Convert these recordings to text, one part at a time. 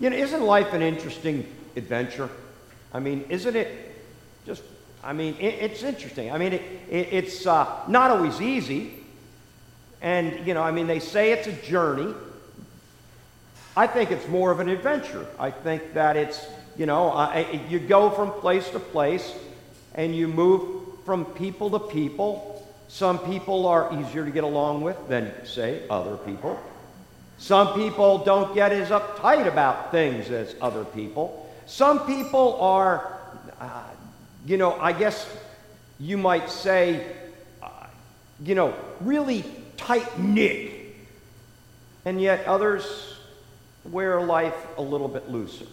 Isn't life an interesting adventure? I mean, isn't it just, it's interesting. I mean, it's not always easy. And, they say it's a journey. I think it's more of an adventure. I think that it's, you go from place to place and you move from people to people. Some people are easier to get along with than, say, other people. Some people don't get as uptight about things as other people. Some people are, I guess you might say, really tight-knit. And yet others wear life a little bit looser.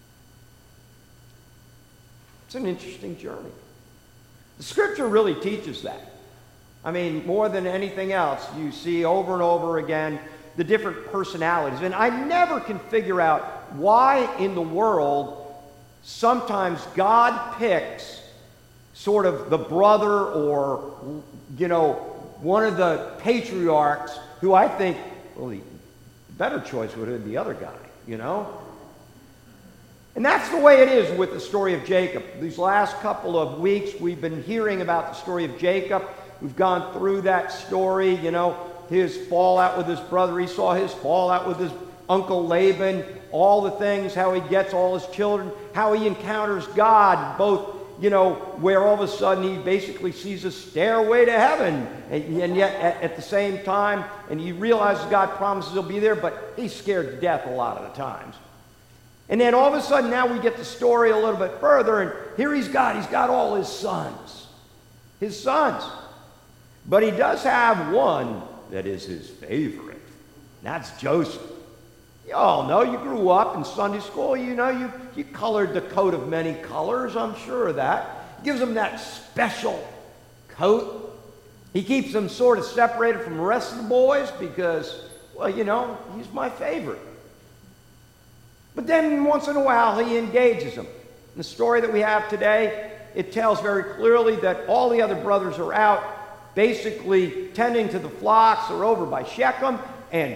It's an interesting journey. The Scripture really teaches that. I mean, more than anything else, you see over and over again the different personalities. And I never can figure out why in the world sometimes God picks sort of the brother or, one of the patriarchs who I think, well, the better choice would have been the other guy, And that's the way it is with the story of Jacob. These last couple of weeks, we've been hearing about the story of Jacob. We've gone through that story, his fallout with his brother Esau, his fallout with his uncle Laban, all the things, how he gets all his children, how he encounters God, both, where all of a sudden he basically sees a stairway to heaven, and yet at the same time, and he realizes God promises he'll be there, but he's scared to death a lot of the times. And then all of a sudden now we get the story a little bit further, and here he's got all his sons. His sons. But he does have one that is his favorite. And that's Joseph. You all know, you grew up in Sunday school, you colored the coat of many colors, I'm sure of that. Gives him that special coat. He keeps them sort of separated from the rest of the boys because, well, he's my favorite. But then once in a while he engages them. In the story that we have today, it tells very clearly that all the other brothers are out basically tending to the flocks. They're over by Shechem, and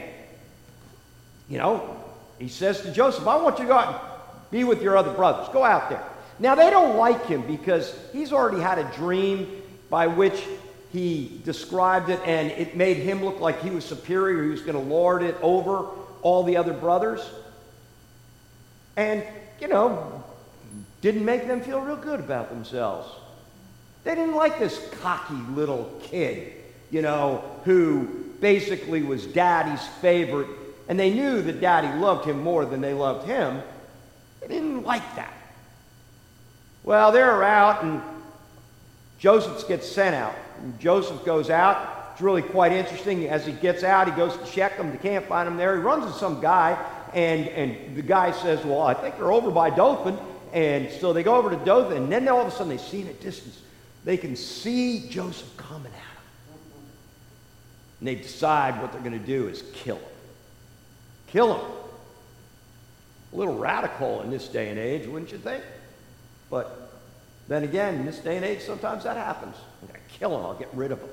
he says to Joseph, I want you to go out and be with your other brothers. Go out there. Now they don't like him because he's already had a dream by which he described it, and it made him look like he was superior. He was going to lord it over all the other brothers. And, didn't make them feel real good about themselves. They didn't like this cocky little kid, who basically was Daddy's favorite, and they knew that Daddy loved him more than they loved him. They didn't like that. Well, they're out, and Joseph gets sent out. And Joseph goes out. It's really quite interesting. As he gets out, he goes to Shechem. They can't find him there. He runs into some guy, and the guy says, well, I think they're over by Dothan. And so they go over to Dothan, and then all of a sudden they see in a distance, they can see Joseph coming at them. And they decide what they're going to do is kill him. Kill him. A little radical in this day and age, wouldn't you think? But then again, in this day and age, sometimes that happens. I'm going to kill him. I'll get rid of him.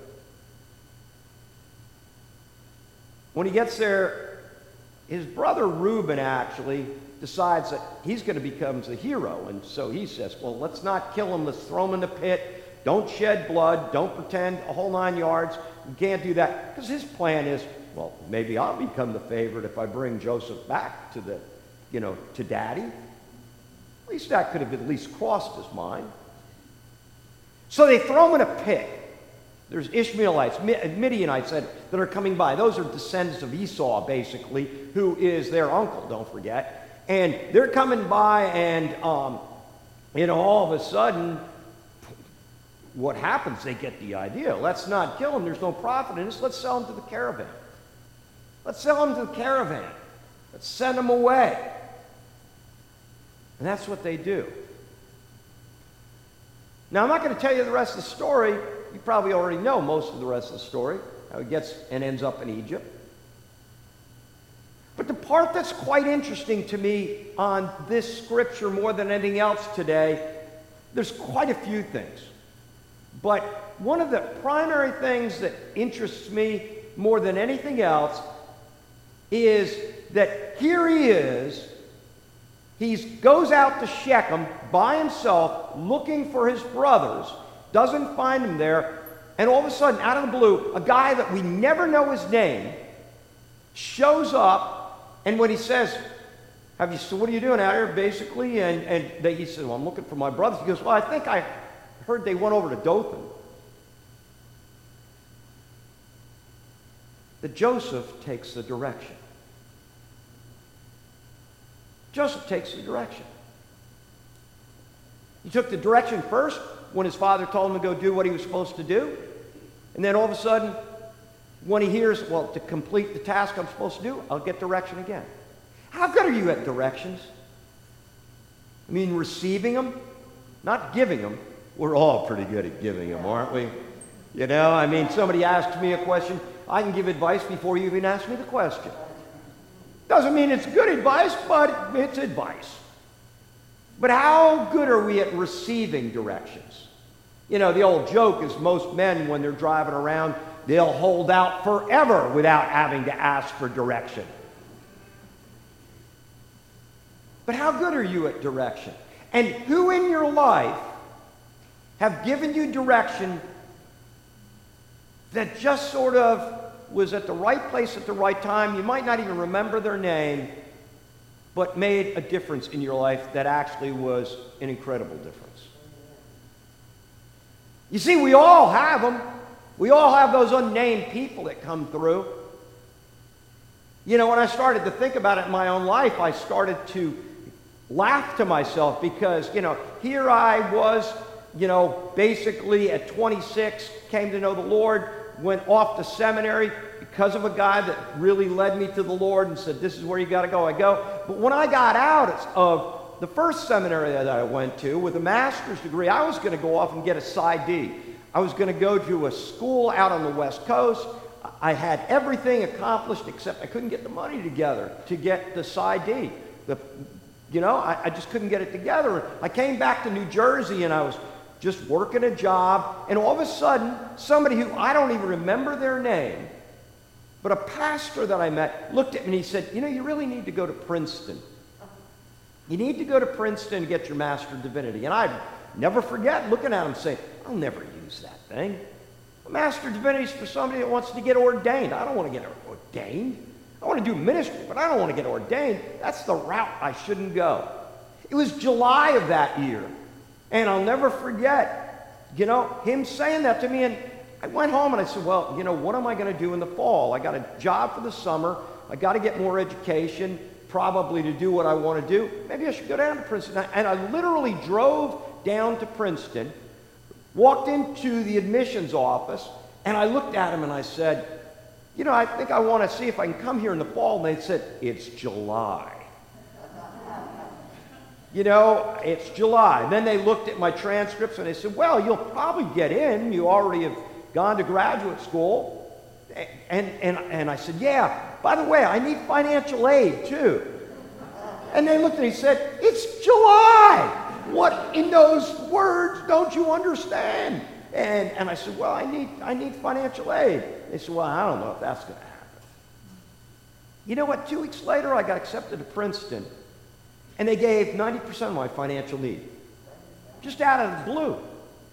When he gets there, his brother Reuben actually decides that he's going to become the hero. And so he says, well, let's not kill him. Let's throw him in the pit. Don't shed blood. Don't pretend a whole 9 yards. You can't do that. Because his plan is, well, maybe I'll become the favorite if I bring Joseph back to to Daddy. At least that could have at least crossed his mind. So they throw him in a pit. There's Ishmaelites, Midianites that are coming by. Those are descendants of Esau, basically, who is their uncle, don't forget. And they're coming by, and, all of a sudden, what happens? They get the idea. Let's not kill him. There's no profit in this. Let's sell him to the caravan. Let's sell him to the caravan. Let's send him away. And that's what they do. Now, I'm not going to tell you the rest of the story. You probably already know most of the rest of the story, how he gets and ends up in Egypt. But the part that's quite interesting to me on this scripture more than anything else today, there's quite a few things. But one of the primary things that interests me more than anything else is that here he is, He goes out to Shechem by himself looking for his brothers, doesn't find them there, and all of a sudden, out of the blue, a guy that we never know his name shows up, and when he says, so what are you doing out here, basically? He said, well, I'm looking for my brothers. He goes, well, I think I heard they went over to Dothan. That Joseph takes the direction. Joseph takes the direction. He took the direction first when his father told him to go do what he was supposed to do. And then all of a sudden, when he hears, well, to complete the task I'm supposed to do, I'll get direction again. How good are you at directions? I mean, receiving them, not giving them. We're all pretty good at giving them, aren't we? You know, I mean, somebody asks me a question, I can give advice before you even ask me the question. Doesn't mean it's good advice, but it's advice. But how good are we at receiving directions? You know, the old joke is most men, when they're driving around, they'll hold out forever without having to ask for direction. But how good are you at direction? And who in your life have given you direction that just sort of was at the right place at the right time? You might not even remember their name, but made a difference in your life that actually was an incredible difference. You see, we all have them. We all have those unnamed people that come through. You know, when I started to think about it in my own life, I started to laugh to myself because, you know, here I was, you know, basically at 26, came to know the Lord, went off to seminary because of a guy that really led me to the Lord and said, this is where you got to go. I go. But when I got out of the first seminary that I went to with a master's degree, I was going to go off and get a PsyD. I was going to go to a school out on the West Coast. I had everything accomplished except I couldn't get the money together to get the PsyD. You know, I just couldn't get it together. I came back to New Jersey and I was just working a job, and all of a sudden, somebody who I don't even remember their name, but a pastor that I met looked at me and he said, you know, you really need to go to Princeton. You need to go to Princeton and get your Master of Divinity. And I'd never forget looking at him saying, I'll never use that thing. A Master of Divinity is for somebody that wants to get ordained. I don't want to get ordained. I want to do ministry, but I don't want to get ordained. That's the route I shouldn't go. It was July of that year. And I'll never forget, you know, him saying that to me. And I went home and I said, well, you know, what am I going to do in the fall? I got a job for the summer. I got to get more education, probably to do what I want to do. Maybe I should go down to Princeton. And I literally drove down to Princeton, walked into the admissions office, and I looked at him and I said, you know, I think I want to see if I can come here in the fall. And they said, it's July. You know, it's July. Then they looked at my transcripts and they said, well, you'll probably get in. You already have gone to graduate school. And I said, yeah, by the way, I need financial aid too. And they looked at me and said, it's July. What in those words don't you understand? And I said, well, I need financial aid. They said, well, I don't know if that's going to happen. You know what? 2 weeks later, I got accepted to Princeton, and they gave 90% of my financial need, just out of the blue.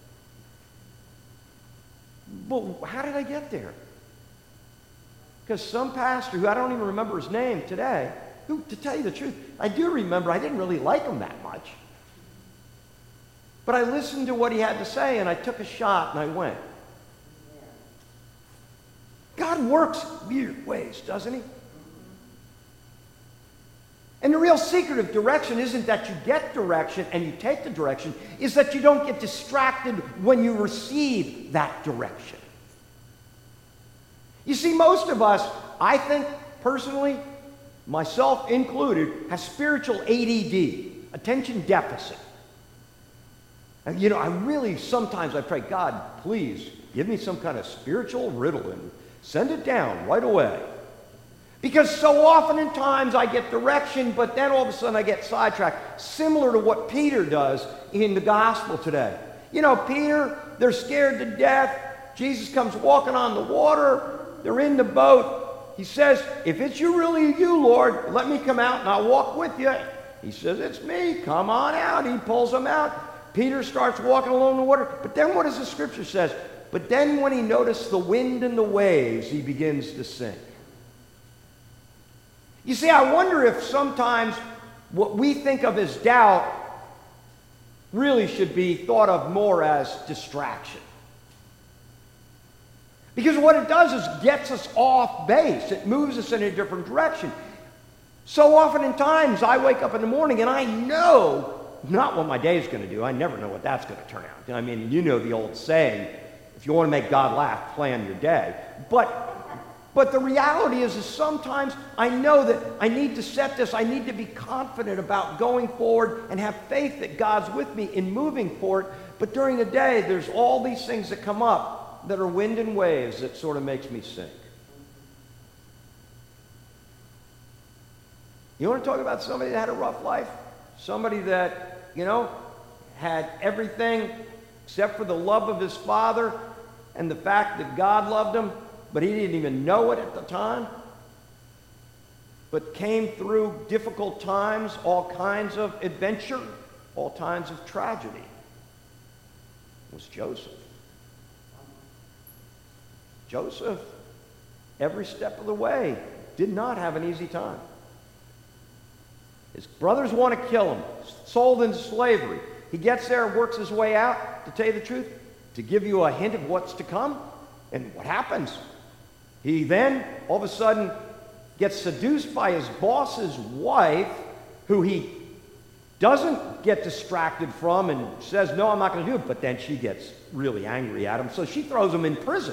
But how did I get there? Because some pastor, who I don't even remember his name today, who, to tell you the truth, I do remember I didn't really like him that much. But I listened to what he had to say, and I took a shot, and I went. God works weird ways, doesn't he? And the real secret of direction isn't that you get direction and you take the direction, is that you don't get distracted when you receive that direction. You see, most of us, I think personally, myself included, has spiritual ADD, attention deficit. And, you know, I really sometimes I pray, God, please give me some kind of spiritual riddle and send it down right away. Because so often in times I get direction, but then all of a sudden I get sidetracked, similar to what Peter does in the gospel today. You know, Peter, they're scared to death. Jesus comes walking on the water. They're in the boat. He says, if it's really you, Lord, let me come out and I'll walk with you. He says, it's me. Come on out. He pulls him out. Peter starts walking along the water. But then what does the scripture says? But then when he noticed the wind and the waves, he begins to sink. You see, I wonder if sometimes what we think of as doubt really should be thought of more as distraction. Because what it does is gets us off base. It moves us in a different direction. So often in times, I wake up in the morning and I know not what my day is going to do. I never know what that's going to turn out. I mean, you know the old saying, if you want to make God laugh, plan your day. But the reality is sometimes I know that I need to set this. I need to be confident about going forward and have faith that God's with me in moving forward. But during the day, there's all these things that come up that are wind and waves that sort of makes me sink. You want to talk about somebody that had a rough life? Somebody that, had everything except for the love of his father and the fact that God loved him, but he didn't even know it at the time, but came through difficult times, all kinds of adventure, all kinds of tragedy. It was Joseph. Joseph, every step of the way, did not have an easy time. His brothers want to kill him, sold into slavery. He gets there, works his way out, to tell you the truth, to give you a hint of what's to come. And what happens? He then, all of a sudden, gets seduced by his boss's wife, who he doesn't get distracted from and says, no, I'm not going to do it. But then she gets really angry at him, so she throws him in prison.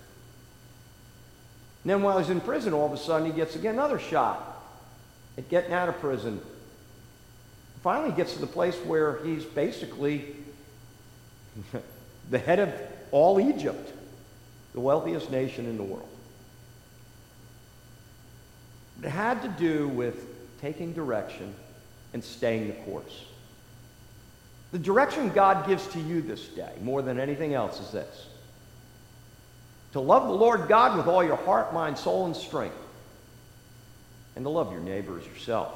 And then while he's in prison, all of a sudden, he gets again another shot at getting out of prison. Finally gets to the place where he's basically the head of all Egypt, the wealthiest nation in the world. It had to do with taking direction and staying the course. The direction God gives to you this day, more than anything else, is this: to love the Lord God with all your heart, mind, soul, and strength, and to love your neighbor as yourself.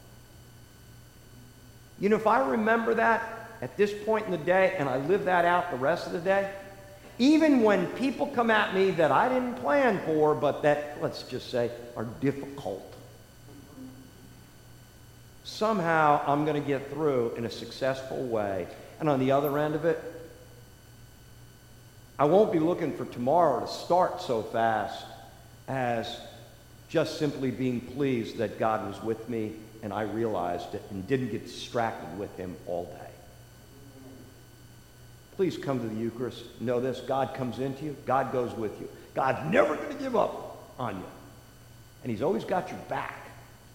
If I remember that at this point in the day and I live that out the rest of the day, even when people come at me that I didn't plan for, but that, let's just say, are difficult, somehow I'm going to get through in a successful way. And on the other end of it, I won't be looking for tomorrow to start so fast as just simply being pleased that God was with me and I realized it and didn't get distracted with him all day. Please come to the Eucharist. Know this: God comes into you. God goes with you. God's never going to give up on you. And he's always got your back.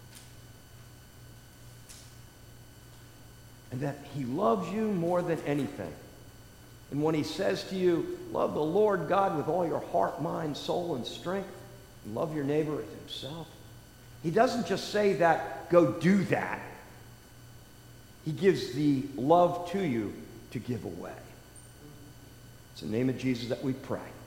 And that he loves you more than anything. And when he says to you, love the Lord God with all your heart, mind, soul, and strength, and love your neighbor as himself, he doesn't just say that, go do that. He gives the love to you to give away. It's in the name of Jesus that we pray.